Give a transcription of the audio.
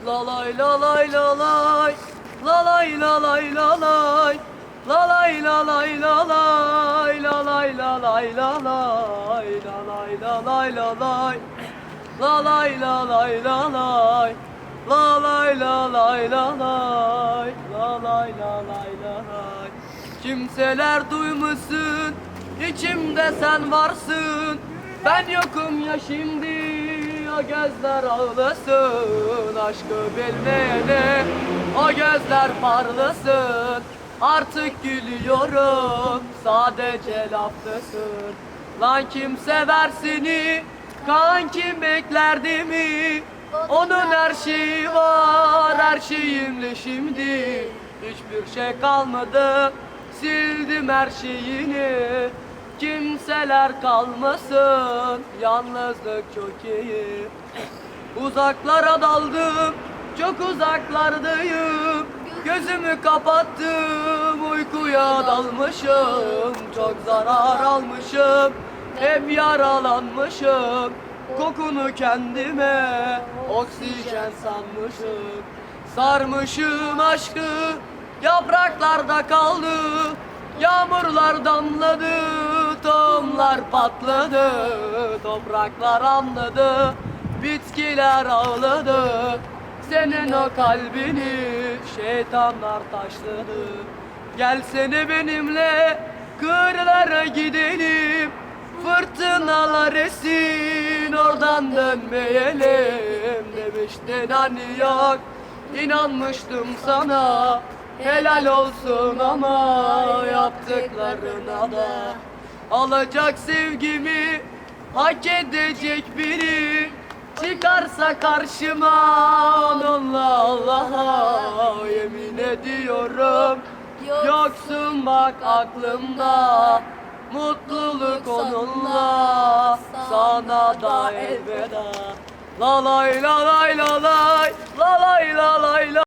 La lay la lay la lay, la lay la lay la lay, la lay la lay la lay, la lay la lay la lay, la lay la lay la lay, la lay la lay la lay, la lay la lay la lay, la lay la lay la lay. Kimseler duymasın, içimde sen varsın. Ben yokum ya şimdi, o gözler ağlasın. Aşkı bilmeyene o gözler parlasın. Artık gülüyorum, sadece laftasın. Lan kim sever seni, kankim beklerdi mi? Onun her şeyi var, her şeyimle şimdi. Hiçbir şey kalmadı, sildim her şeyini. Kimseler kalmasın, yalnızlık çok iyi. Uzaklara daldım, çok uzaklardayım. Gözümü kapattım, uykuya dalmışım. Çok zarar almışım, hep yaralanmışım. Kokunu kendime oksijen sanmışım. Sarmışım aşkı, yapraklarda kaldı. Yağmurlar damladı, tohumlar patladı. Topraklar anladı, bitkiler ağladı. Senin o kalbini şeytanlar taşladı. Gelsene benimle kırlara gidelim. Fırtınalar esin, oradan dönmeyelim. Demiştin hani yok, inanmıştım sana. Helal olsun ama yaptıklarına da. Alacak sevgimi hak edecek biri çıkarsa karşıma, onunla Allah'a yemin ediyorum. Yoksun bak aklımda, mutluluk onunla, sana da elveda. La lay la lay la lay, la lay la lay la.